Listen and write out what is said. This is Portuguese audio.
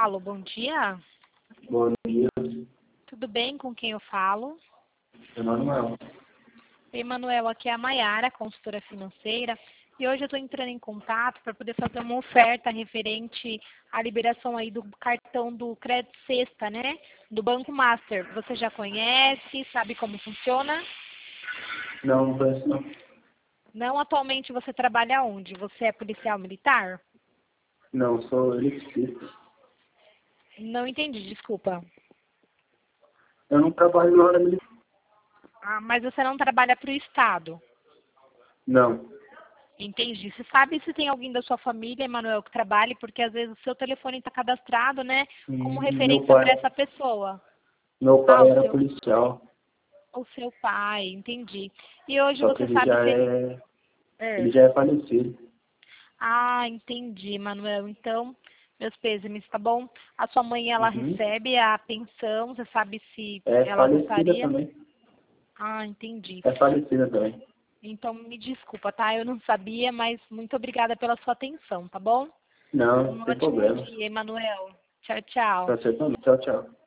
Alô, bom dia. Bom dia, Tudo bem? Com quem eu falo? Emanuel. Emanuel, aqui é a Maiara, consultora financeira. E hoje eu estou entrando em contato para poder fazer uma oferta referente à liberação aí do cartão do Crédito Sexta, né? Do Banco Master. Você já conhece? Sabe como funciona? Não, não conheço não. Não, atualmente você trabalha onde? Você é policial militar? Não, sou eletricista. Não entendi, desculpa. Eu não trabalho na hora militar. Ah, mas você não trabalha para o Estado? Não. Entendi. Você sabe se tem alguém da sua família, Emanuel, que trabalhe, porque às vezes o seu telefone está cadastrado, né, como Meu referência pai, para essa pessoa. meu Ah, pai era policial, o seu pai, entendi. E hoje só que você sabe se ele... É. ele já é falecido. Ah, entendi, Manuel. Então, meus pêsames, tá bom? A sua mãe, ela Uhum. recebe a pensão, você sabe se É ela falecida gostaria? também. Ah, entendi. É falecida também. Então, me desculpa, tá? Eu não sabia, mas muito obrigada pela sua atenção, tá bom? Não, Um sem ótimo problema. dia, Emanuel. Tchau, tchau. Pra você também. Tchau, tchau.